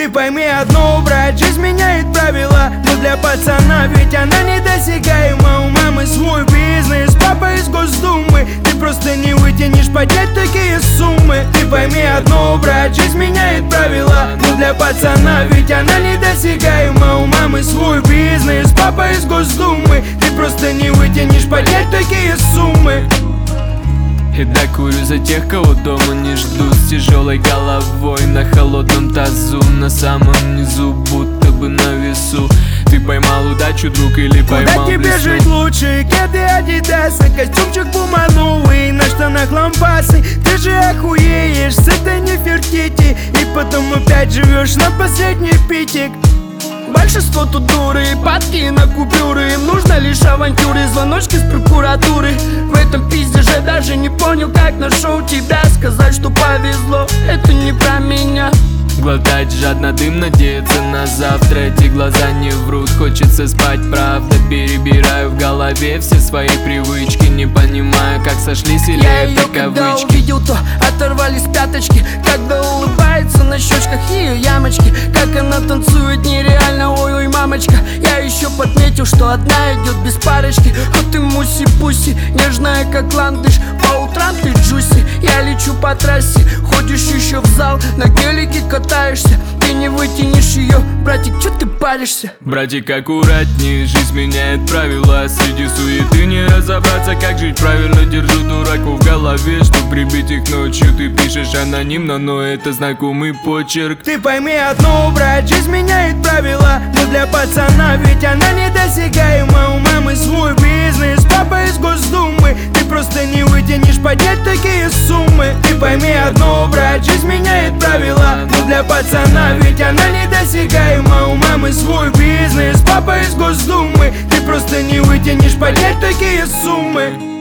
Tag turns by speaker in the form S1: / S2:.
S1: Ты пойми одно, брат, жизнь меняет правила, но для пацана ведь она недосягаема. У мамы свой бизнес, папа из Госдумы, ты просто не вытянешь поднять такие суммы. Ты пойми одно, брат, жизнь меняет правила, но для пацана ведь она недосягаема. У мамы свой бизнес, папа из Госдумы, ты просто не вытянешь поднять такие суммы.
S2: И докурю за тех, кого дома не ждут, с тяжелой головой на холодном тазу, на самом низу, будто бы на весу. Ты поймал удачу, друг, или поймал
S1: Куда тебе
S2: весну?
S1: жить лучше? Кеды Адидаса, костюмчик Пума новый, на штанах лампасы. Ты же охуеешь с этой Нефертити, и потом опять живешь на последний питик. Большинство тут дуры, падки на купюры. Им нужно лишь авантюры, звоночки с прокуратуры. В этом пизде же даже не понял, как нашел тебя. Сказать, что повезло, это не про меня.
S2: Глотать жадно дым, надеяться на завтра. Эти глаза не врут, хочется спать, правда. Перебираю в голове все свои привычки, не понимаю, как сошлись или
S1: Я
S2: это
S1: ее когда
S2: кавычки.
S1: увидел, то оторвались пяточки. Когда улыбается на щечках ее ямочки, как она танцует нереально, ой-ой, мамочка. Я еще подметил, что одна идет без парочки. А ты муси-пуси, нежная как ландыш. По утрам ты джуси, я лечу по трассе. Ходишь еще в зал, на гелике катаешься. Ты не вытянешь ее, братик, чё ты паришься?
S2: Братик, аккуратнее, жизнь меняет правила. Среди суеты не разобраться, как жить правильно. Держу дураку в голове, что прибить их ночью. Ты пишешь анонимно, но это знакомый почерк. Ты
S1: пойми одно, брат, жизнь меняет правила, но для пацана ведь она недосягаема. У мамы свой бизнес, папа из Госдумы, ты просто не вытянешь поднять такие суммы. Ты пойми одно, брат, жизнь меняет правила, но для пацана ведь она недосягаема. У мамы свой бизнес, папа из Госдумы, ты просто не вытянешь поднять такие суммы.